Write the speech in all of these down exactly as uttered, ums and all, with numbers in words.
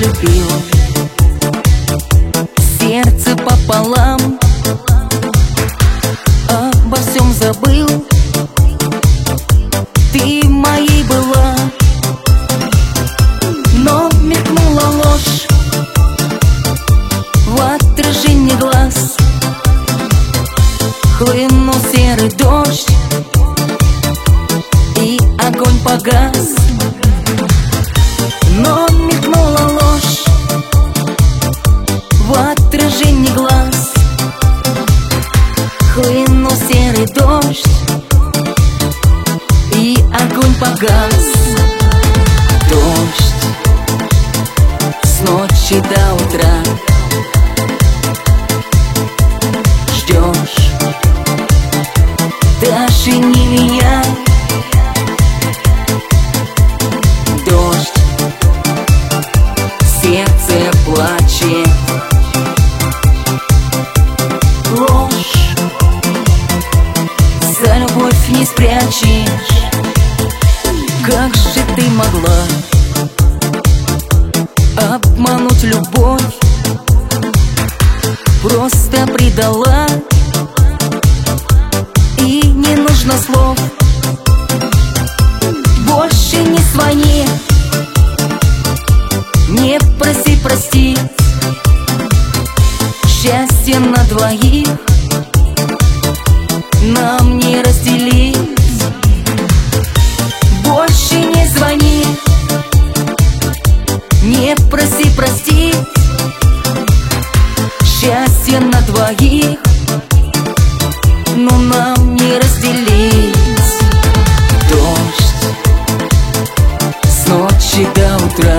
любил, сердце пополам, обо всем забыл. Ты моей была, но мелькнула ложь в отражении глаз. Хлынул серый дождь, и огонь погас. Но мелькнула ложь в отражении глаз. Хлынул серый дождь, и огонь погас. Дождь с ночи до утра. Ждешь, даже не меня. Дождь, сердце плачет. Ложь за любовь не спрячешь. Как же ты могла обмануть любовь? Просто предала, и не нужно слов. Больше не звони, не проси простить. Счастье на двоих нам не разделить. Больше не звони, не проси простить. Счастье на двоих, но нам не разделить. Дождь с ночи до утра.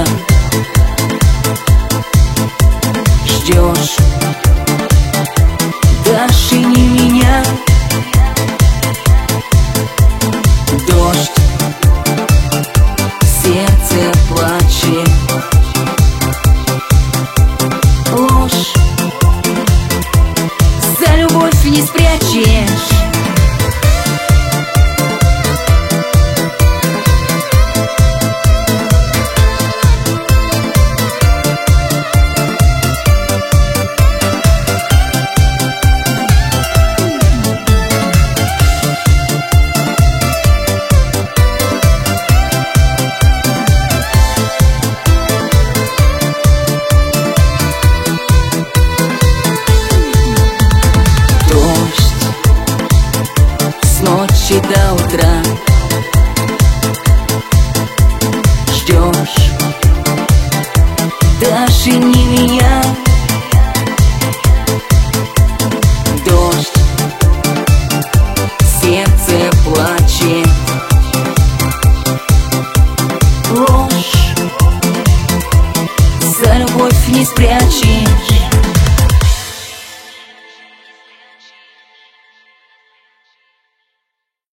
Ждешь, даже не меня. Дождь, сердце плачет. Ложь за любовь не спрячешь. С ночи до утра. Ждешь, даже не меня. Дождь, сердце плачет. Ложь за любовь не спрячешь.